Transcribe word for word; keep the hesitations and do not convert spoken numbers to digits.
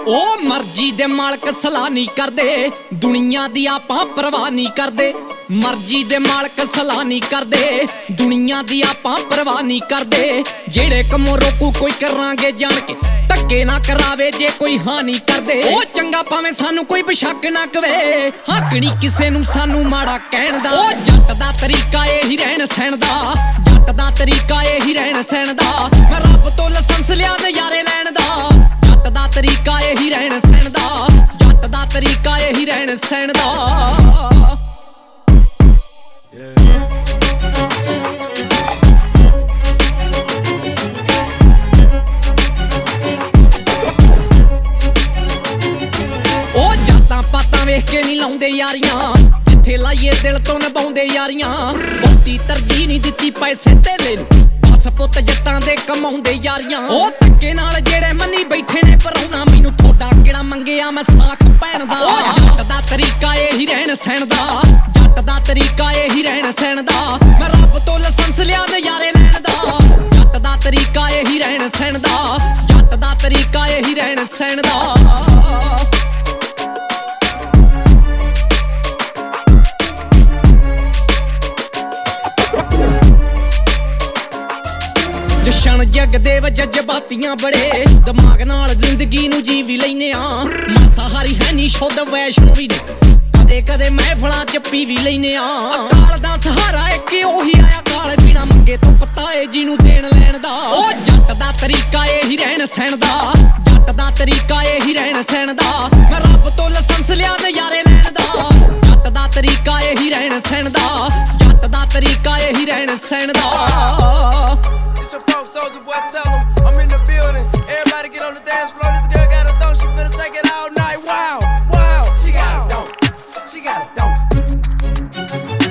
ਉਹ ਮਰਜ਼ੀ ਦੇ ਮਾਲਕ ਸਲਾਹ ਨਹੀਂ ਕਰਦੇ, ਦੁਨੀਆ ਦੀ ਆਪਾਂ ਪਰਵਾਹ ਨਹੀਂ ਕਰਦੇ। ਮਰਜ਼ੀ ਦੇ ਮਾਲਕ ਸਲਾਹ ਨਹੀਂ ਕਰਦੇ, ਦੁਨੀਆ ਦੀ ਆਪਾਂ ਪਰਵਾਹ ਨਹੀਂ ਕਰਦੇ। ਜਿਹੜੇ ਕੰਮੋਂ ਰੋਕੂ ਕੋਈ ਕਰਾਂਗੇ ਜਾਣ ਕੇ, ਧੱਕੇ ਨਾ ਕਰਾਵੇ ਜੇ ਕੋਈ ਹਾਂ ਨਹੀਂ ਕਰਦੇ। ਉਹ ਚੰਗਾ ਭਾਵੇਂ ਸਾਨੂੰ ਕੋਈ ਬਸ਼ੱਕ ਨਾ ਕਵੇ, ਹੱਕ ਨਹੀਂ ਕਿਸੇ ਨੂੰ ਸਾਨੂੰ ਮਾੜਾ ਕਹਿਣ ਦਾ। ਉਹ ਜੱਟ ਦਾ ਤਰੀਕਾ ਇਹੀ ਰਹਿਣ ਸਹਿਣ ਦਾ, ਜੱਟ ਦਾ ਤਰੀਕਾ ਇਹੀ ਰਹਿਣ ਸਹਿਣ ਦਾ। ਮੈਂ ਰੱਬ ਤੋਂ ਲਾਇਸੈਂਸ ਲਿਆ ਨਜ਼ਾਰੇ ਲੈਣ ਦਾ, ਜੱਟ ਦਾ ਤਰੀਕਾ ਇਹੀ ਰਹਿਣ ਸਹਿਣ ਦਾ, ਜੱਟ ਦਾ ਤਰੀਕਾ ਇਹੀ ਰਹਿਣ ਸਹਿਣ ਦਾ। ਉਹ ਜਾਤਾਂ ਪਾਤਾਂ ਵੇਖ ਕੇ ਨਹੀਂ ਲਾਉਂਦੇ ਯਾਰੀਆਂ, ਜਿੱਥੇ ਲਾਈਏ ਦਿਲ ਤੋਂ ਨਿਭਾਉਂਦੇ ਯਾਰੀਆਂ। ਬਹੁਤੀ ਤਰਜੀਹ ਨਹੀਂ ਦਿੱਤੀ ਪੈਸੇ ਧੇਲੇ ਨੂੰ, ਬਸ ਪੁੱਤ ਜੱਟਾਂ ਦੇ ਕਮਾਉਂਦੇ ਯਾਰੀਆਂ। ਉਹ ਧੱਕੇ ਨਾਲ ਜਿਹੜੇ ਮੰਨੀ ਬੈਠੇ ਨੇ ਪਰਾਉਣਾ, ਮੈਨੂੰ ਥੋੜਾ ਕਿਹੜਾ ਮੰਗਿਆ ਮੈਂ ਸਾਖ ਪੈਣ ਦਾ। ਉਹ ਜੱਟ ਦਾ ਤਰੀਕਾ ਇਹੀ ਰਹਿਣ ਸਹਿਣ ਦਾ, ਜੱਟ ਦਾ ਤਰੀਕਾ ਇਹੀ ਰਹਿਣ ਸਹਿਣ ਦਾ। ਮੈਂ ਰੱਬ ਤੋਂ ਲਾਇਸੈਂਸ ਲਿਆ ਨਜ਼ਾਰੇ ਲੈਣ ਦਾ, ਜੱਟ ਦਾ ਤਰੀਕਾ ਇਹੀ ਰਹਿਣ ਸਹਿਣ ਦਾ, ਜੱਟ ਦਾ ਤਰੀਕਾ ਇਹੀ ਰਹਿਣ ਸਹਿਣ ਦਾ। ਜਸ਼ਨ ਜਗਦੇਵ ਜਜ਼ਬਾਤੀਆਂ ਬੜੇ, ਦਿਮਾਗ ਨਾਲ ਜ਼ਿੰਦਗੀ ਨੂੰ ਜੀ ਵੀ ਲੈਨੇ ਆ। ਮਾਸਾਹਾਰੀ ਹੈ ਨੀ ਸ਼ੁੱਧ ਵੈਸ਼ਨੂ ਵੀ ਨੇ, ਕਦੇ ਕਦੇ ਮਹਿਫਲਾਂ ਚ ਪੀ ਵੀ ਲੈਨੇ ਆ। ਅਕਾਲ ਦਾ ਸਹਾਰਾ ਇੱਕ ਉਹੀ ਆਇਆ ਕਾਲ, ਬਿਨਾ ਮੰਗੇ ਤੋਂ ਪਤਾ ਏ ਜਿਹਨੂੰ ਦੇਣ ਲੈਣ ਦਾ। ਉਹ ਜੱਟ ਦਾ ਤਰੀਕਾ ਇਹੀ ਰਹਿਣ ਸਹਿਣ ਦਾ, ਜੱਟ ਦਾ ਤਰੀਕਾ ਇਹੀ ਰਹਿਣ ਸਹਿਣ ਦਾ। ਮੈਂ ਰੱਬ ਤੋਂ ਲਾਇਸੈਂਸ ਲਿਆ ਨਜ਼ਾਰੇ ਲੈਣ ਦਾ, ਜੱਟ ਦਾ ਤਰੀਕਾ ਇਹੀ ਰਹਿਣ ਸਹਿਣ ਦਾ, ਜੱਟ ਦਾ ਤਰੀਕਾ ਇਹੀ ਰਹਿਣ ਸਹਿਣ ਦਾ। Soldier boy, tell him I'm in the building. Everybody get on the dance floor. This girl got a thong, she finna shake it all night. Wow, wow, she got a thong, she got a thong.